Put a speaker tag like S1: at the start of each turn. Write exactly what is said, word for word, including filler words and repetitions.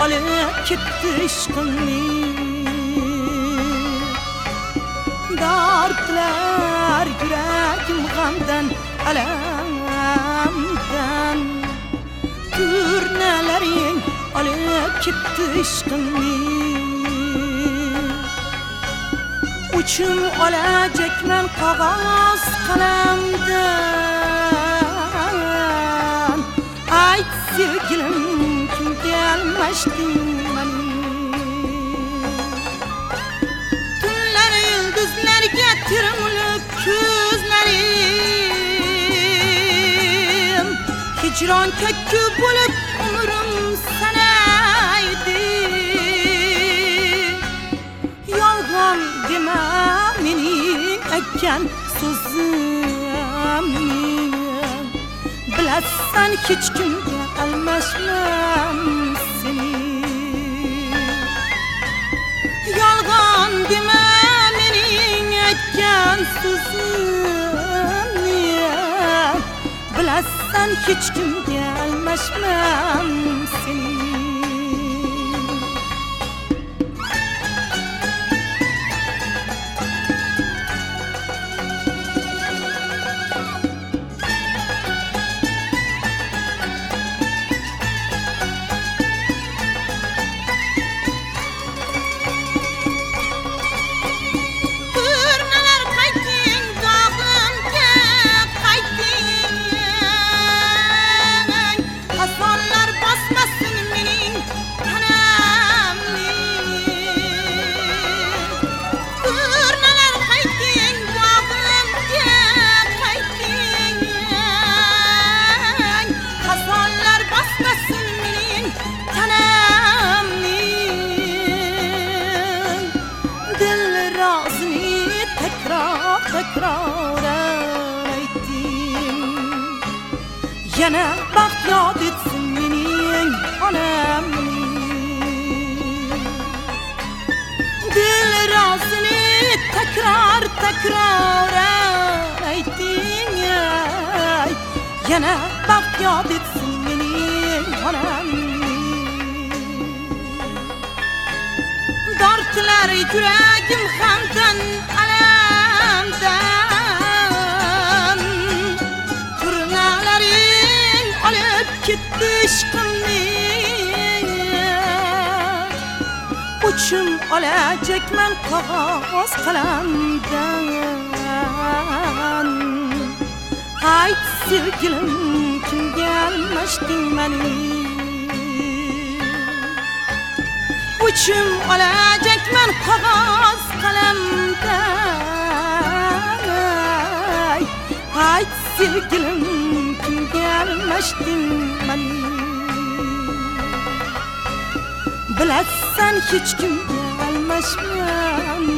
S1: alıp gitti aşkımni. Dartlar yüreğim gamdan, alamdan. Turnelerin alıp gitti aşkımni. Uçum olacak men kağız kalemden. Ayt sevgilim kim gelmeştin beni. Tünler yıldızlar getirmülüp küzlerim. Hicran kökü bulup umurum sanaydı. Yalgan deme mening aytgan so'zimni. Bilasan hech kimga almashmam seni. Yalgan deme mening aytgan so'zimni. Bilasan hech kimga almashmam seni. Tekrar ettim. Yana baxt yod etsin mening onamni. Dil razini tekrar tekrar ettim. Yana baxt yod etsin mening onamni. Dartlar yuragim hamdan gitti aşkımni. Uçum olacak men kağız kalemden. Ayt sevgilim kim gelmeştin beni. Uçum olacak men kağız kalemden. Ayt sevgilim kim gelmeştin beni. Bilasan hech kimga almashmam